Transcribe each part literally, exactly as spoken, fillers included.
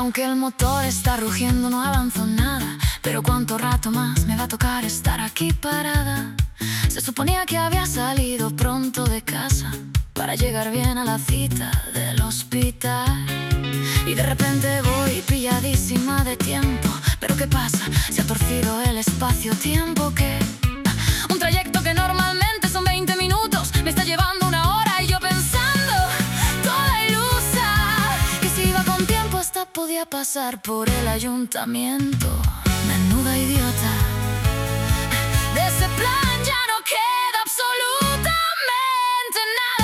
Aunque el motor está rugiendo no avanzo nada, pero cuánto rato más me va a tocar estar aquí parada. Se suponía que había salido pronto de casa para llegar bien a la cita del hospital, y de repente voy pilladísima de tiempo. ¿Pero qué pasa? Se ha torcido el espacio-tiempo, que un trayecto que normalmente son veinte minutos me está llevando una hora, y yo pensando, toda ilusa, que si iba con tiempo hasta podía pasar por el ayuntamiento. Menuda idiota. De ese plan ya no queda absolutamente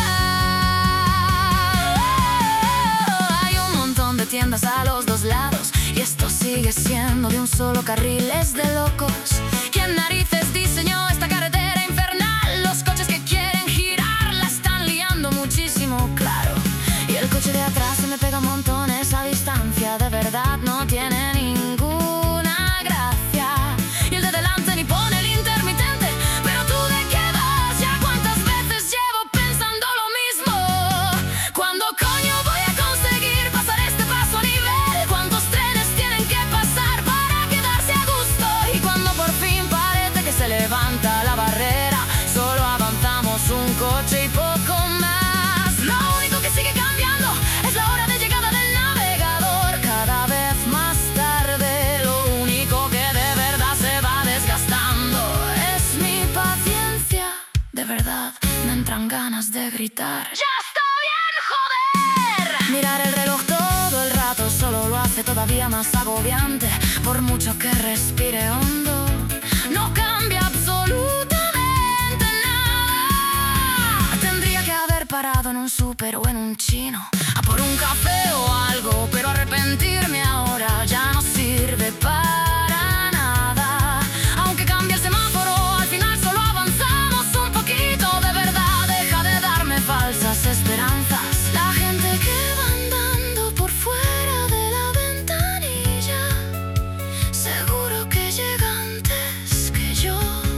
nada. Hay un montón de tiendas a los dos lados, y esto sigue siendo de un solo carril. Es de locos. ¿Quién narices diseñó esta carretera infernal? Los coches que quieren girar la están liando muchísimo, claro. Y el coche de atrás se me pega un montón. Esa distancia de verdad no tiene ninguna gracia. Y el de delante ni pone el intermitente. Pero tú, ¿de qué vas? Ya cuántas veces llevo pensando lo mismo. ¿Cuándo coño voy a conseguir pasar este paso a nivel? ¿Cuántos trenes tienen que pasar para quedarse a gusto? Y cuando por fin parece que se levanta la barrera, solo avanzamos un coche y poco más. Lo único que sigue cambiando es la hora de llegada del navegador, cada vez más tarde. Lo único que de verdad se va desgastando es mi paciencia. De verdad me entran ganas de gritar: ¡ya está bien, joder! Mirar el reloj todo el rato solo lo hace todavía más agobiante. Por mucho que respire hondo, no cambia absolutamente nada. Tendría que haber parado en un súper o en un chino a por un café o algo, pero arrepentirme ahora ya no sirve para nada. Aunque cambie el semáforo, al final solo avanzamos un poquito. De verdad, deja de darme falsas esperanzas. La gente que va andando por fuera de la ventanilla seguro que llega antes que yo.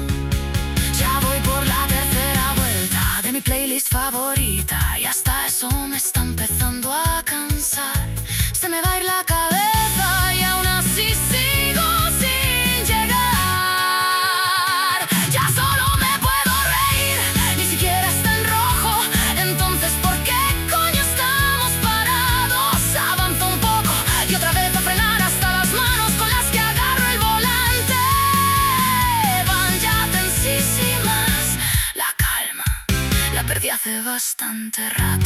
Ya voy por la tercera vuelta de mi playlist favorita, y hasta eso me está empezando a cansar. Se me va a ir la cabeza y aún así sigo sin llegar. Ya solo me puedo reír, ni siquiera está en rojo. Entonces, ¿por qué coño estamos parados? Avanzo un poco y otra vez a frenar hasta las manos con las que agarro el volante van ya tensísimas. La calma la perdí hace bastante rato.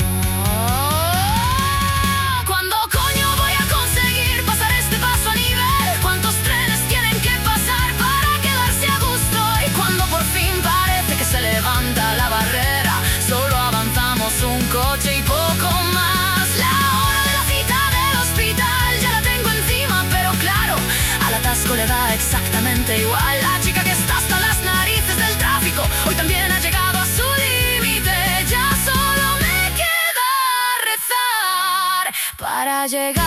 ¿Cuándo coño voy a conseguir pasar este paso a nivel? ¿Cuántos trenes tienen que pasar para quedarse a gusto? Y cuando por fin parece que se levanta la barrera, solo avanzamos un coche y poco más. La hora de la cita del hospital ya la tengo encima, pero claro, al atasco le da exactamente igual. La chica que está hasta las narices del tráfico hoy también ha llegado a su límite. Ya solo me queda rezar para llegar